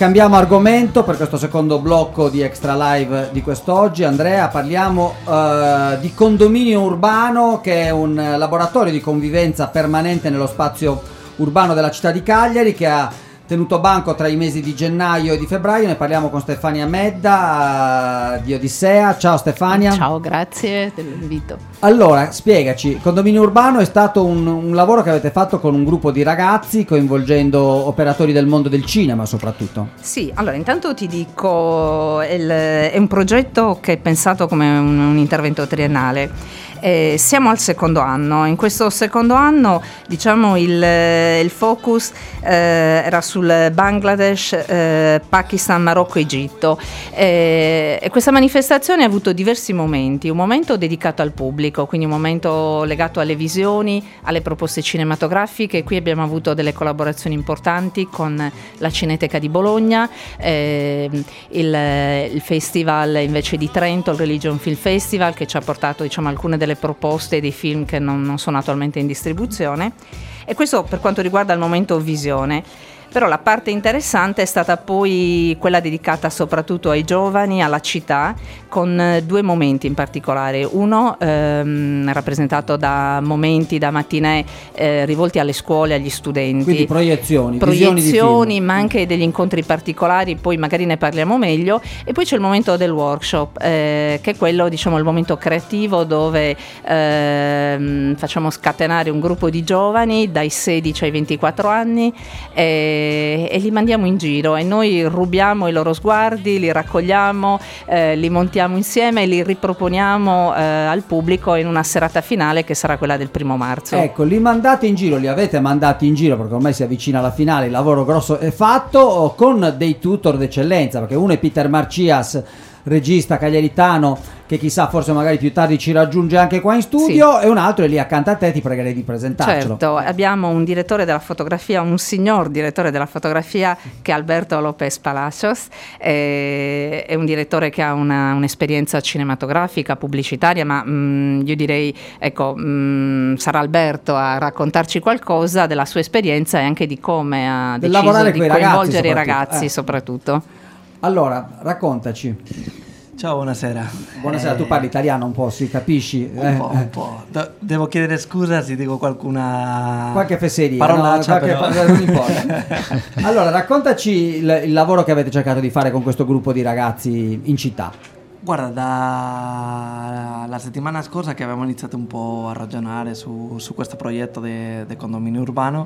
cambiamo argomento per questo secondo blocco di Extra Live di quest'oggi. Andrea, parliamo di Condominio Urbano, che è un laboratorio di convivenza permanente nello spazio urbano della città di Cagliari, che ha tenuto banco tra i mesi di gennaio e di febbraio. Ne parliamo con Stefania Medda di Odissea. Ciao Stefania. Ciao, grazie dell'invito. Allora, spiegaci, Condominio Urbano è stato un lavoro che avete fatto con un gruppo di ragazzi, coinvolgendo operatori del mondo del cinema soprattutto. Sì, allora intanto ti dico, è un progetto che è pensato come un intervento triennale. Siamo al secondo anno. In questo secondo anno, diciamo, il focus era sul Bangladesh, Pakistan, Marocco, Egitto, e questa manifestazione ha avuto diversi momenti. Un momento dedicato al pubblico, quindi un momento legato alle visioni, alle proposte cinematografiche. Qui abbiamo avuto delle collaborazioni importanti con la Cineteca di Bologna, il festival invece di Trento, il Religion Film Festival, che ci ha portato, diciamo, alcune delle proposte dei film che non sono attualmente in distribuzione. E questo per quanto riguarda il momento visione. Però la parte interessante è stata poi quella dedicata soprattutto ai giovani, alla città, con due momenti in particolare. Uno rappresentato da momenti, da mattinée rivolti alle scuole, agli studenti. Quindi proiezioni ma anche degli incontri particolari, poi magari ne parliamo meglio. E poi c'è il momento del workshop, che è quello, diciamo, il momento creativo dove facciamo scatenare un gruppo di giovani dai 16 ai 24 anni e li mandiamo in giro, e noi rubiamo i loro sguardi, li raccogliamo, li montiamo insieme e li riproponiamo al pubblico in una serata finale che sarà quella del 1° marzo. Ecco, li mandate in giro, li avete mandati in giro perché ormai si avvicina alla finale, il lavoro grosso è fatto, con dei tutor d'eccellenza, perché uno è Peter Marcias, regista cagliaritano, che chissà forse magari più tardi ci raggiunge anche qua in studio, sì. E un altro è lì accanto a te, ti pregherei di presentarcelo. Certo, abbiamo un direttore della fotografia, un signor direttore della fotografia, che è Alberto Lopez Palacios, è un direttore che ha un'esperienza cinematografica, pubblicitaria, ma io direi, ecco, sarà Alberto a raccontarci qualcosa della sua esperienza e anche di come ha deciso di coinvolgere i ragazzi soprattutto. Allora, raccontaci. Ciao, buonasera. Buonasera, tu parli italiano un po', si capisci? Un po'. Devo chiedere scusa se dico qualche fesseria, parolaccia, non importa. Allora, raccontaci il lavoro che avete cercato di fare con questo gruppo di ragazzi in città. Guarda, dalla settimana scorsa che avevamo iniziato un po' a ragionare su questo progetto di condominio urbano,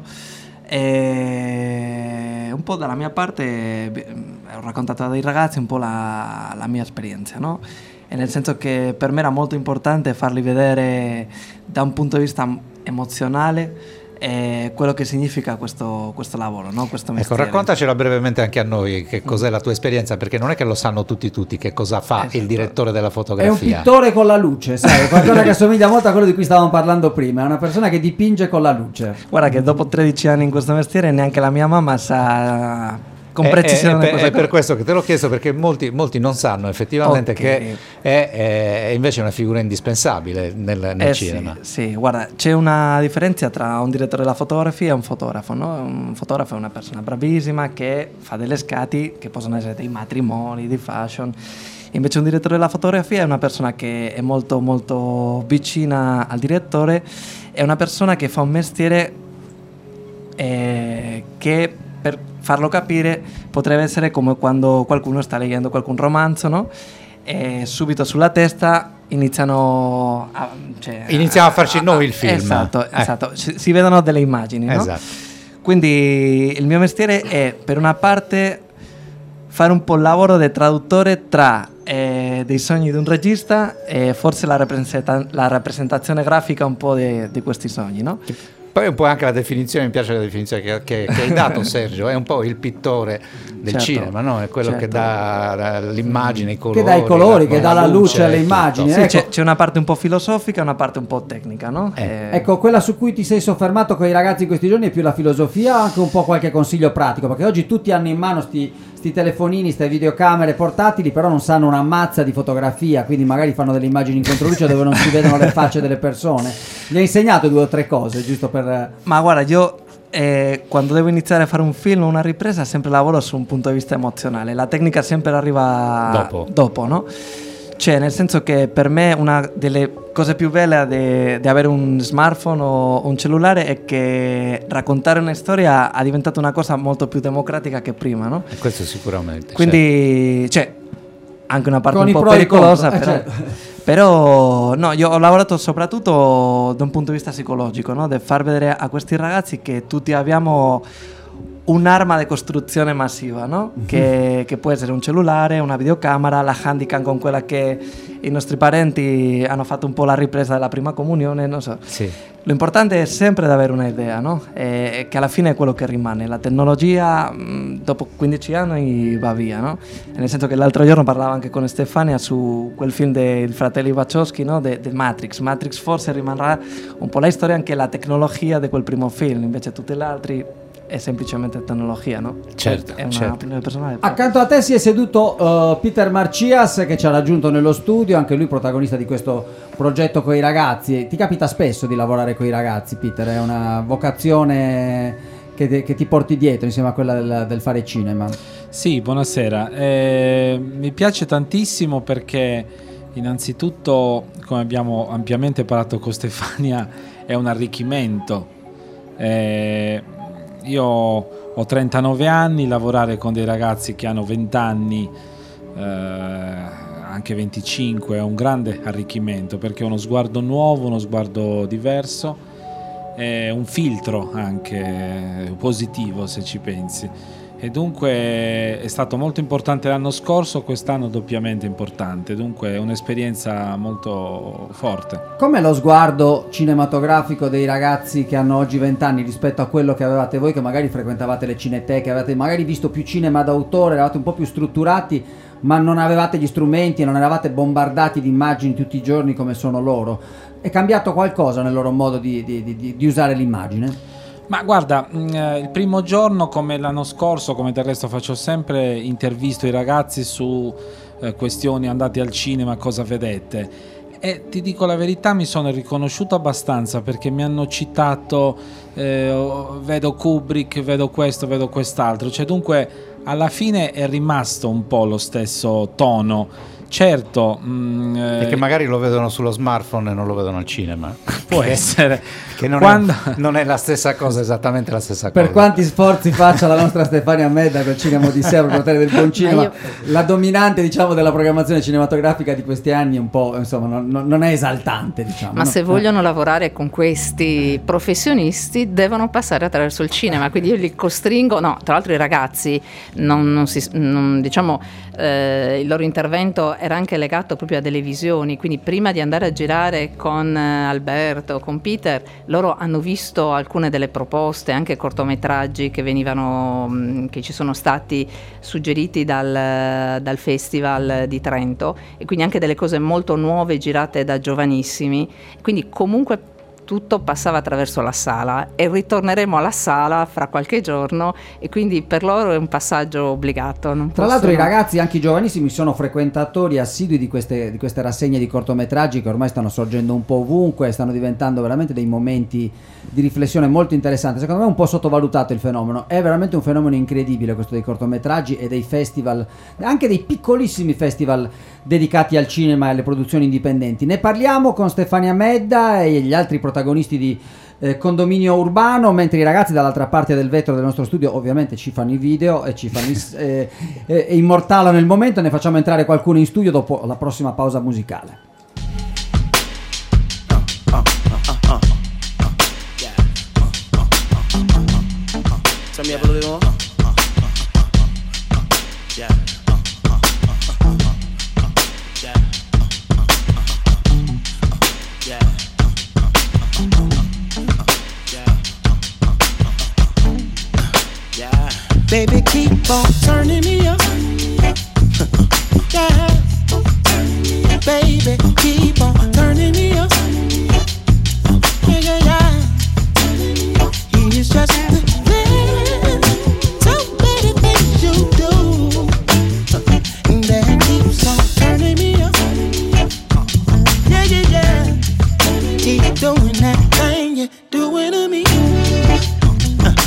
e un po' dalla mia parte ho raccontato ai ragazzi un po' la mia esperienza, no? E nel senso che per me era molto importante farli vedere da un punto di vista emozionale quello che significa questo lavoro, no? Questo mestiere. Ecco, raccontacelo brevemente anche a noi, che cos'è la tua esperienza, perché non è che lo sanno tutti che cosa fa, esatto, il direttore della fotografia. È un pittore con la luce, sai, qualcosa che assomiglia molto a quello di cui stavamo parlando prima, è una persona che dipinge con la luce. Guarda che dopo 13 anni in questo mestiere neanche la mia mamma sa con precisione. È per questo che te l'ho chiesto, perché molti non sanno effettivamente, okay, che è invece una figura indispensabile nel cinema. Sì, guarda, c'è una differenza tra un direttore della fotografia e un fotografo, no? Un fotografo è una persona bravissima che fa delle scatti che possono essere dei matrimoni, di fashion. Invece un direttore della fotografia è una persona che è molto molto vicina al direttore, è una persona che fa un mestiere che, per farlo capire, potrebbe essere come quando qualcuno sta leggendo qualcun romanzo, no? E subito sulla testa iniziano a farci noi il film. Esatto. Si vedono delle immagini, no? Esatto. Quindi il mio mestiere è, per una parte, fare un po' il lavoro di traduttore tra dei sogni di un regista e forse la rappresentazione grafica un po' di questi sogni, no? Poi un po' anche la definizione, mi piace la definizione che hai dato, Sergio, è un po' il pittore del cinema, no? È quello che dà l'immagine, i colori. Che dà i colori, che dà la luce alle immagini. Sì, ecco. C'è una parte un po' filosofica e una parte un po' tecnica, no? Ecco, quella su cui ti sei soffermato con i ragazzi in questi giorni è più la filosofia o anche un po' qualche consiglio pratico? Perché oggi tutti hanno in mano sti telefonini, ste videocamere portatili, però non sanno una mazza di fotografia, quindi magari fanno delle immagini in controluce dove non si vedono le facce delle persone. Gli hai insegnato 2 o 3 cose, giusto per... Ma guarda, io quando devo iniziare a fare un film o una ripresa sempre lavoro su un punto di vista emozionale, la tecnica sempre arriva dopo, no? Cioè, nel senso che per me una delle cose più belle di avere un smartphone o un cellulare è che raccontare una storia è diventata una cosa molto più democratica che prima, no? E questo sicuramente. Quindi, cioè, anche una parte un po' pericolosa, però no, io ho lavorato soprattutto da un punto di vista psicologico, no? Di far vedere a questi ragazzi che tutti abbiamo un'arma di costruzione massiva, no? Che può essere un cellulare, una videocamera, la Handycam con quella che i nostri parenti hanno fatto un po' la ripresa della prima comunione, non so. Sì. L'importante è sempre di avere un'idea, no? E che alla fine è quello che rimane. La tecnologia dopo 15 anni va via, no? Nel senso che l'altro giorno parlavo anche con Stefania su quel film dei fratelli Wachowski, no? De Matrix. Matrix forse rimarrà un po' la storia, anche la tecnologia di quel primo film, invece tutti gli altri è semplicemente tecnologia, no? Certo, è una opinione personale. Accanto a te si è seduto Peter Marcias, che ci ha raggiunto nello studio, anche lui protagonista di questo progetto con i ragazzi. Ti capita spesso di lavorare con i ragazzi, Peter? È una vocazione che ti porti dietro insieme a quella del fare cinema? Sì, buonasera. Mi piace tantissimo perché innanzitutto, come abbiamo ampiamente parlato con Stefania, è un arricchimento. Io ho 39 anni, lavorare con dei ragazzi che hanno 20 anni, anche 25, è un grande arricchimento, perché è uno sguardo nuovo, uno sguardo diverso, è un filtro anche positivo, se ci pensi. E dunque è stato molto importante l'anno scorso, quest'anno doppiamente importante, dunque è un'esperienza molto forte. Com'è lo sguardo cinematografico dei ragazzi che hanno oggi 20 anni rispetto a quello che avevate voi, che magari frequentavate le cineteche, avevate magari visto più cinema d'autore, eravate un po' più strutturati, ma non avevate gli strumenti, non eravate bombardati di immagini tutti i giorni come sono loro? È cambiato qualcosa nel loro modo di usare l'immagine? Ma guarda, il primo giorno, come l'anno scorso, come del resto faccio sempre, intervisto i ragazzi su questioni: andati al cinema, cosa vedete? E ti dico la verità, mi sono riconosciuto abbastanza, perché mi hanno citato vedo Kubrick, vedo questo, vedo quest'altro, cioè dunque alla fine è rimasto un po' lo stesso tono. Certo, e che magari lo vedono sullo smartphone e non lo vedono al cinema. Può essere che non è la stessa cosa, esattamente la stessa cosa. Per quanti sforzi faccia la nostra Stefania Medda col Cinema Odissea per poter del buon cinema, la dominante, diciamo, della programmazione cinematografica di questi anni un po', insomma, non è esaltante, diciamo. Ma se vogliono lavorare con questi professionisti devono passare attraverso il cinema, quindi io li costringo. No, tra l'altro i ragazzi diciamo, il loro intervento era anche legato proprio a delle visioni, quindi prima di andare a girare con Alberto, con Peter, loro hanno visto alcune delle proposte, anche cortometraggi che ci sono stati suggeriti dal Festival di Trento, e quindi anche delle cose molto nuove girate da giovanissimi, quindi comunque tutto passava attraverso la sala, e ritorneremo alla sala fra qualche giorno, e quindi per loro è un passaggio obbligato. Tra l'altro i ragazzi, anche i giovanissimi, sono frequentatori assidui di queste rassegne di cortometraggi che ormai stanno sorgendo un po' ovunque, stanno diventando veramente dei momenti di riflessione molto interessanti. Secondo me è un po' sottovalutato il fenomeno, è veramente un fenomeno incredibile questo dei cortometraggi e dei festival, anche dei piccolissimi festival dedicati al cinema e alle produzioni indipendenti. Ne parliamo con Stefania Medda e gli altri protagonisti di Condominio Urbano, mentre i ragazzi dall'altra parte del vetro del nostro studio ovviamente ci fanno i video e ci fanno immortalano il momento. Ne facciamo entrare qualcuno in studio dopo la prossima pausa musicale. Baby, keep on turning me up. Yeah. Baby, keep on turning me up. Yeah, yeah, yeah. He is just the man. So many things you do that keeps on turning me up. Yeah, yeah, yeah. Keep doing that thing you're doing to me.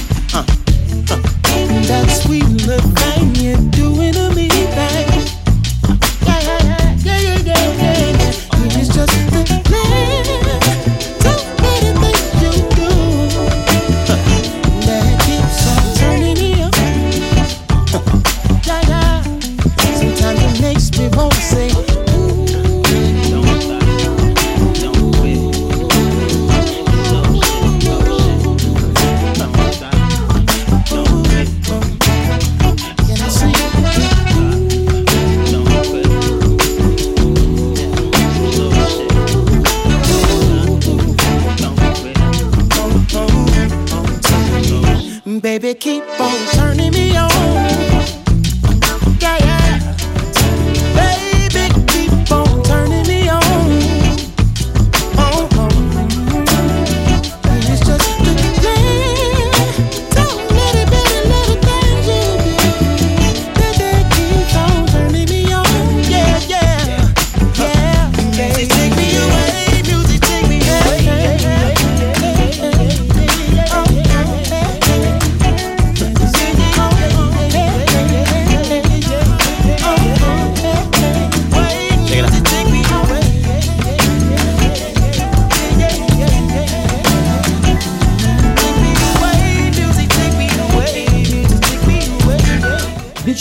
baby, keep on turning me on. Yeah, yeah. Baby, keep on turning me on. Oh, oh. It's just the little things you do. Baby, keep on turning me on. Yeah, yeah, yeah. Music take me away, music take me away. Take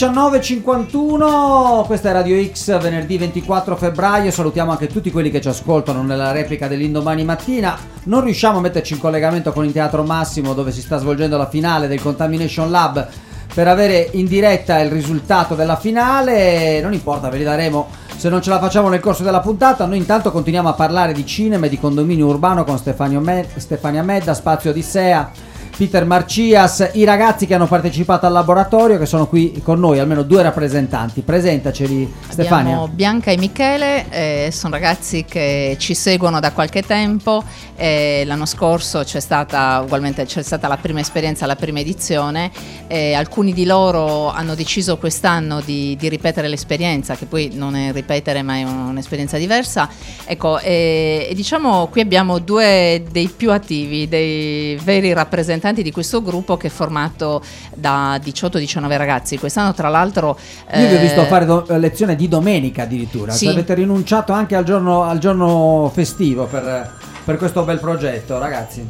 19:51, questa è Radio X, venerdì 24 febbraio. Salutiamo anche tutti quelli che ci ascoltano nella replica dell'indomani mattina. Non riusciamo a metterci in collegamento con il Teatro Massimo, dove si sta svolgendo la finale del Contamination Lab, per avere in diretta il risultato della finale. Non importa, ve li daremo se non ce la facciamo nel corso della puntata. Noi intanto continuiamo a parlare di cinema e di condominio urbano con Stefania Medda, Spazio Odissea, Peter Marcias, i ragazzi che hanno partecipato al laboratorio, che sono qui con noi, almeno 2 rappresentanti. Presentaceli, Stefania. Abbiamo Bianca e Michele, sono ragazzi che ci seguono da qualche tempo. L'anno scorso c'è stata la prima esperienza, la prima edizione. Alcuni di loro hanno deciso quest'anno di ripetere l'esperienza, che poi non è ripetere ma è un'esperienza diversa. Ecco, diciamo qui abbiamo 2 dei più attivi, dei veri rappresentanti di questo gruppo, che è formato da 18-19 ragazzi. Quest'anno tra l'altro io vi ho visto fare lezione di domenica addirittura. Sì. Cioè, avete rinunciato anche al giorno festivo per questo bel progetto, ragazzi.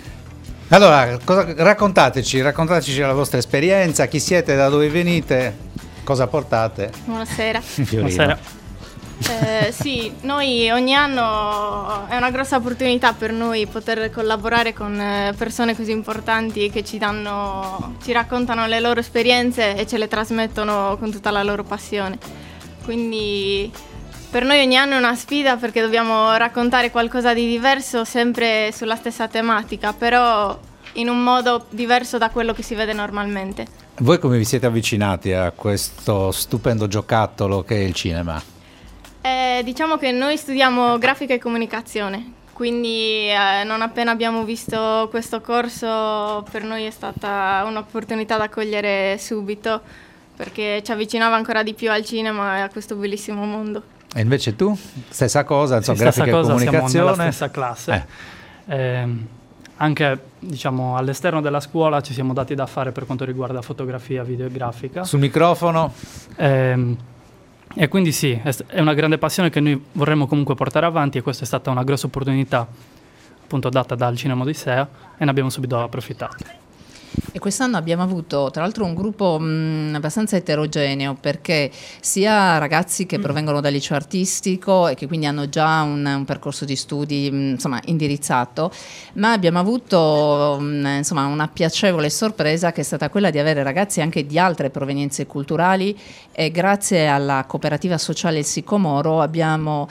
Allora, raccontateci la vostra esperienza, chi siete, da dove venite, cosa portate. Buonasera. Fiorino. Sì, noi ogni anno è una grossa opportunità per noi poter collaborare con persone così importanti che ci raccontano le loro esperienze e ce le trasmettono con tutta la loro passione. Quindi per noi ogni anno è una sfida, perché dobbiamo raccontare qualcosa di diverso, sempre sulla stessa tematica, però in un modo diverso da quello che si vede normalmente. Voi come vi siete avvicinati a questo stupendo giocattolo che è il cinema? Diciamo che noi studiamo grafica e comunicazione, quindi non appena abbiamo visto questo corso, per noi è stata un'opportunità da cogliere subito, perché ci avvicinava ancora di più al cinema e a questo bellissimo mondo. E invece tu? Stessa cosa, Sì, grafica stessa e cosa, comunicazione? siamo nella stessa classe. Anche diciamo all'esterno della scuola ci siamo dati da fare per quanto riguarda fotografia, video e grafica. Sul microfono? E quindi sì, è una grande passione che noi vorremmo comunque portare avanti, e questa è stata una grossa opportunità appunto data dal Cinema Odissea, e ne abbiamo subito approfittato. E quest'anno abbiamo avuto tra l'altro un gruppo abbastanza eterogeneo, perché sia ragazzi che provengono dal liceo artistico e che quindi hanno già un percorso di studi insomma indirizzato, ma abbiamo avuto insomma una piacevole sorpresa, che è stata quella di avere ragazzi anche di altre provenienze culturali, e grazie alla cooperativa sociale Il Sicomoro abbiamo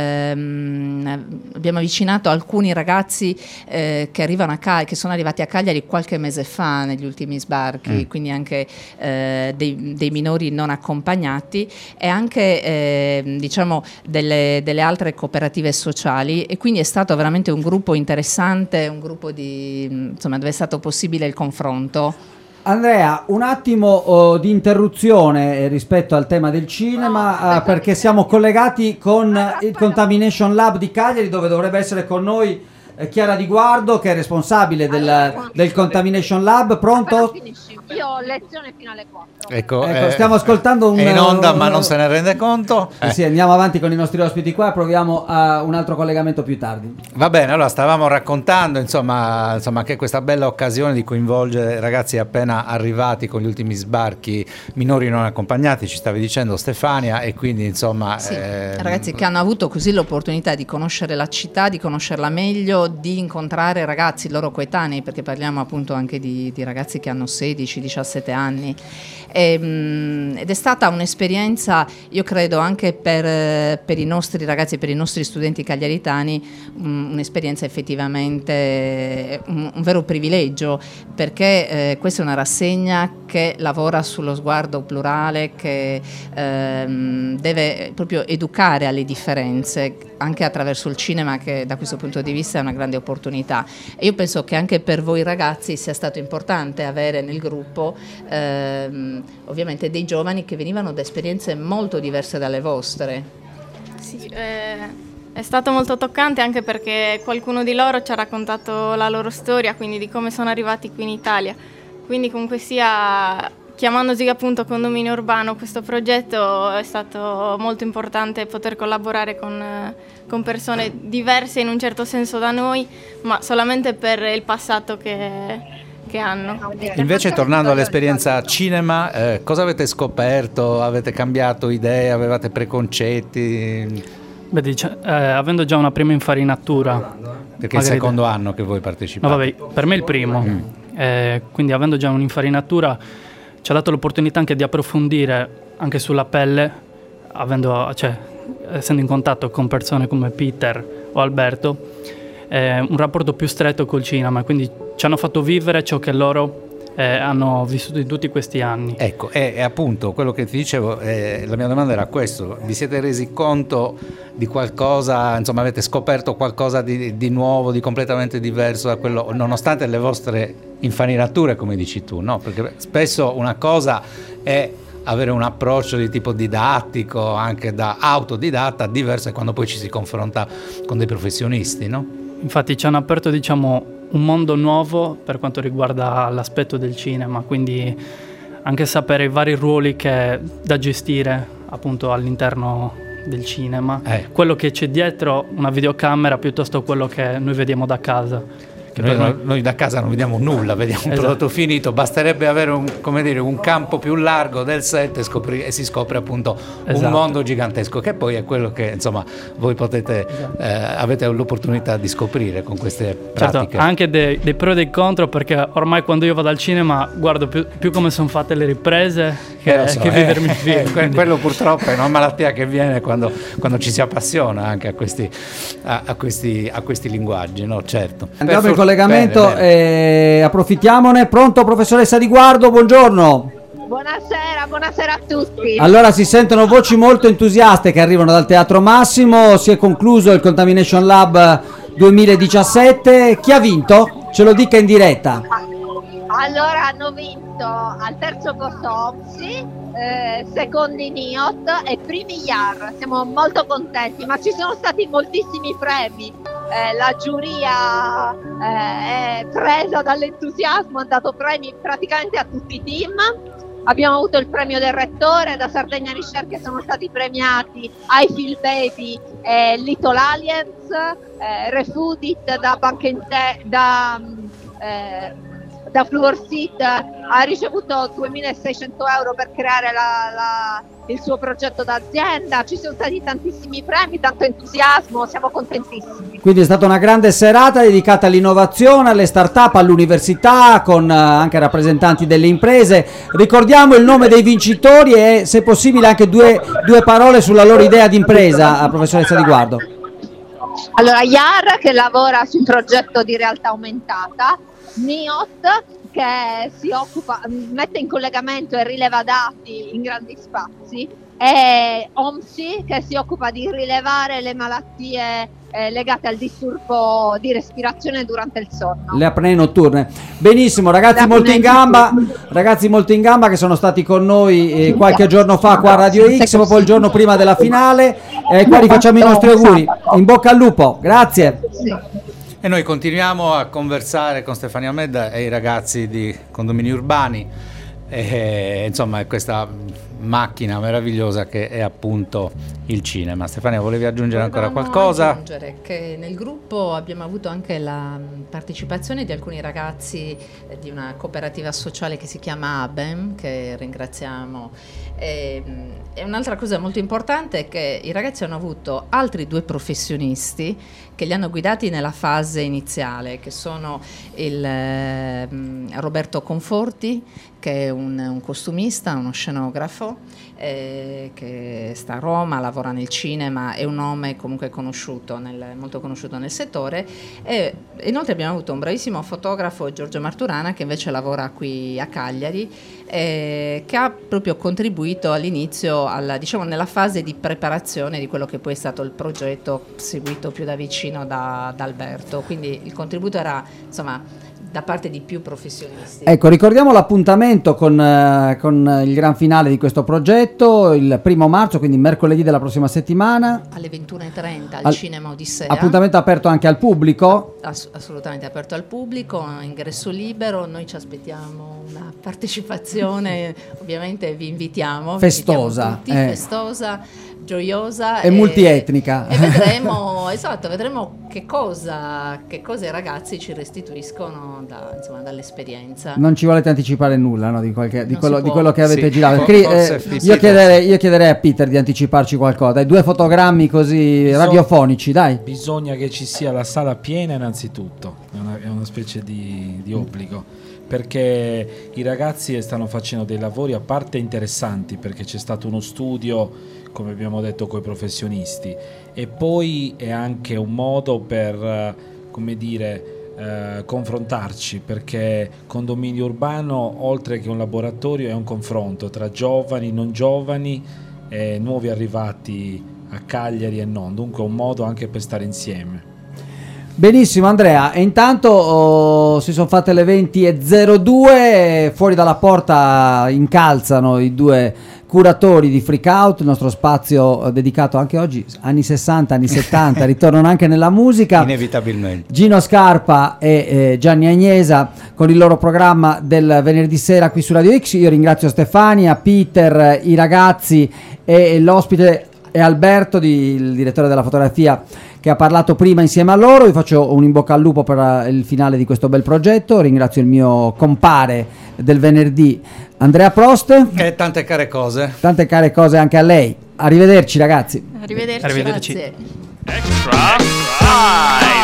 avvicinato alcuni ragazzi che sono arrivati a Cagliari qualche mese fa, negli ultimi sbarchi, quindi anche dei minori non accompagnati, e anche diciamo delle altre cooperative sociali, e quindi è stato veramente un gruppo interessante, un gruppo insomma, dove è stato possibile il confronto. Andrea, un attimo di interruzione rispetto al tema del cinema, perché siamo collegati con il Contamination Lab di Cagliari, dove dovrebbe essere con noi Chiara Di Guardo, che è responsabile del Contamination Lab. Pronto? Io ho lezione fino alle 4. Ecco, stiamo ascoltando è in onda ma non se ne rende conto. Sì, andiamo avanti con i nostri ospiti qua, proviamo un altro collegamento più tardi. Va bene, allora stavamo raccontando insomma che questa bella occasione di coinvolgere ragazzi appena arrivati con gli ultimi sbarchi, minori non accompagnati, ci stavi dicendo Stefania, e quindi insomma sì, ragazzi che hanno avuto così l'opportunità di conoscere la città, di conoscerla meglio, di incontrare ragazzi loro coetanei, perché parliamo appunto anche di ragazzi che hanno 16-17 anni, ed è stata un'esperienza, io credo anche per i nostri ragazzi e per i nostri studenti cagliaritani, un'esperienza effettivamente un vero privilegio, perché questa è una rassegna che lavora sullo sguardo plurale, che deve proprio educare alle differenze anche attraverso il cinema, che da questo punto di vista è una grande opportunità. E io penso che anche per voi ragazzi sia stato importante avere nel gruppo ovviamente dei giovani che venivano da esperienze molto diverse dalle vostre. Sì, è stato molto toccante anche perché qualcuno di loro ci ha raccontato la loro storia, quindi di come sono arrivati qui in Italia. Quindi comunque sia, chiamandosi appunto Condominio Urbano, questo progetto è stato molto importante poter collaborare con persone diverse in un certo senso da noi, ma solamente per il passato che hanno. Invece, tornando all'esperienza cinema, cosa avete scoperto? Avete cambiato idee? Avevate preconcetti? Beh, avendo già una prima infarinatura. Perché è il secondo anno che voi partecipate? No, vabbè, per me è il primo. Quindi avendo già un'infarinatura ci ha dato l'opportunità anche di approfondire anche sulla pelle, essendo in contatto con persone come Peter o Alberto, un rapporto più stretto col cinema, quindi ci hanno fatto vivere ciò che loro hanno vissuto in tutti questi anni. Ecco, e appunto quello che ti dicevo, la mia domanda era questo: vi siete resi conto di qualcosa, insomma avete scoperto qualcosa di nuovo, di completamente diverso da quello, nonostante le vostre infarinature, come dici tu, no? Perché spesso una cosa è avere un approccio di tipo didattico, anche da autodidatta, diverso è quando poi ci si confronta con dei professionisti, no? Infatti ci hanno aperto, diciamo, un mondo nuovo per quanto riguarda l'aspetto del cinema, quindi anche sapere i vari ruoli da gestire appunto all'interno del cinema, quello che c'è dietro una videocamera piuttosto quello che noi vediamo da casa. Noi da casa non vediamo nulla, vediamo un prodotto finito, basterebbe avere un campo più largo del set e si scopre appunto un mondo gigantesco, che poi è quello che insomma voi avete l'opportunità di scoprire con queste pratiche. Certo, anche dei pro e dei contro, perché ormai quando io vado al cinema guardo più come sono fatte le riprese che vivermi il film. Quello purtroppo è una malattia che viene quando ci si appassiona anche a questi linguaggi, no? Certo. Andiamo in collegamento, approfittiamone. Pronto, professoressa Di Guardo, buongiorno. Buonasera a tutti. Allora, si sentono voci molto entusiaste che arrivano dal Teatro Massimo. Si è concluso il Contamination Lab 2017. Chi ha vinto? Ce lo dica in diretta. Allora, hanno vinto al terzo posto OMSI, secondi NIOT e primi IAR. Siamo molto contenti, ma ci sono stati moltissimi premi. La giuria è presa dall'entusiasmo, ha dato premi praticamente a tutti i team. Abbiamo avuto il premio del rettore, da Sardegna Ricerche sono stati premiati I Feel Baby e Little Aliens, Refudit da Fluorsit ha ricevuto 2.600 euro per creare il suo progetto d'azienda. Ci sono stati tantissimi premi, tanto entusiasmo, siamo contentissimi. Quindi è stata una grande serata dedicata all'innovazione, alle start-up, all'università, con anche rappresentanti delle imprese. Ricordiamo il nome dei vincitori e, se possibile, anche due parole sulla loro idea di impresa, professoressa Di Guardo. Allora, IAR, che lavora su un progetto di realtà aumentata, NIOT, che mette in collegamento e rileva dati in grandi spazi, e OMSI, che si occupa di rilevare le malattie legate al disturbo di respirazione durante il sonno. Le apnee notturne. Benissimo, ragazzi molto in gamba che sono stati con noi qualche giorno fa qua a Radio X, proprio il giorno prima della finale. Qua rifacciamo i nostri auguri. In bocca al lupo, grazie. E noi continuiamo a conversare con Stefania Medda e i ragazzi di Condomini Urbani. Insomma, questa macchina meravigliosa che è appunto il cinema. Stefania, volevi aggiungere ancora qualcosa? Aggiungere che nel gruppo abbiamo avuto anche la partecipazione di alcuni ragazzi di una cooperativa sociale che si chiama ABEM, che ringraziamo. E un'altra cosa molto importante è che i ragazzi hanno avuto altri 2 professionisti che li hanno guidati nella fase iniziale, che sono il Roberto Conforti, che è un costumista, uno scenografo, che sta a Roma, lavora nel cinema, è un nome comunque molto conosciuto nel settore, e inoltre abbiamo avuto un bravissimo fotografo, Giorgio Marturana, che invece lavora qui a Cagliari, che ha proprio contribuito all'inizio nella fase di preparazione di quello che poi è stato il progetto seguito più da vicino da Alberto, quindi il contributo era da parte di più professionisti. Ecco, ricordiamo l'appuntamento con il gran finale di questo progetto, il 1° marzo, quindi mercoledì della prossima settimana. Alle 21:30 al Cinema Odissea. Appuntamento aperto anche al pubblico? Assolutamente aperto al pubblico, ingresso libero, noi ci aspettiamo una partecipazione, ovviamente vi invitiamo. Festosa. Tutti, festosa, gioiosa e multietnica. E vedremo, vedremo che cosa i ragazzi ci restituiscono dall'esperienza. Non ci volete anticipare nulla, no, di quello che avete sì, girato. Io chiederei a Peter di anticiparci qualcosa. Dai, 2 fotogrammi così radiofonici, dai. Bisogna che ci sia la sala piena innanzitutto, è una specie di obbligo, perché i ragazzi stanno facendo dei lavori a parte interessanti, perché c'è stato uno studio, come abbiamo detto, coi professionisti, e poi è anche un modo per, confrontarci, perché Condominio Urbano, oltre che un laboratorio, è un confronto tra giovani, non giovani e nuovi arrivati a Cagliari e non, dunque un modo anche per stare insieme. Benissimo Andrea, e intanto si sono fatte le 20:02, fuori dalla porta incalzano i 2 curatori di Freak Out, il nostro spazio dedicato anche oggi, anni 60, anni 70, ritornano anche nella musica. Inevitabilmente. Gino Scarpa e Gianni Agnesa con il loro programma del venerdì sera qui su Radio X. Io ringrazio Stefania, Peter, i ragazzi e l'ospite è Alberto, il direttore della fotografia, che ha parlato prima insieme a loro. Vi faccio un in bocca al lupo per il finale di questo bel progetto. Ringrazio il mio compare del venerdì, Andrea Prost. E tante care cose. Tante care cose anche a lei. Arrivederci ragazzi. Arrivederci. Grazie. Extra Live.